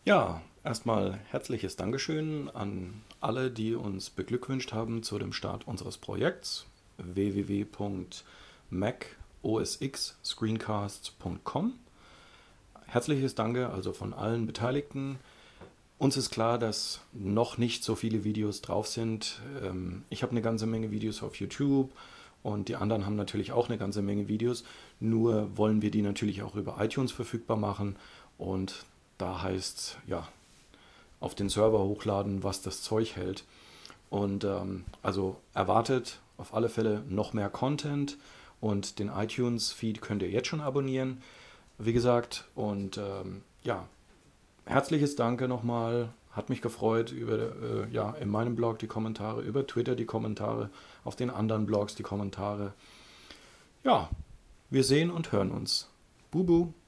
Ja, erstmal herzliches Dankeschön an alle, die uns beglückwünscht haben zu dem Start unseres Projekts www.macosxscreencasts.com. Herzliches Danke also von allen Beteiligten. Uns ist klar, dass noch nicht so viele Videos drauf sind. Ich habe eine ganze Menge Videos auf YouTube und die anderen haben natürlich auch eine ganze Menge Videos. Nur wollen wir die natürlich auch über iTunes verfügbar machen und da heißt ja auf den Server hochladen, was das Zeug hält. Und also erwartet auf alle Fälle noch mehr Content und den iTunes-Feed könnt ihr jetzt schon abonnieren, wie gesagt. Und ja, herzliches Danke nochmal. Hat mich gefreut über ja, in meinem Blog die Kommentare, über Twitter die Kommentare, auf den anderen Blogs die Kommentare. Ja, wir sehen und hören uns. Bubu.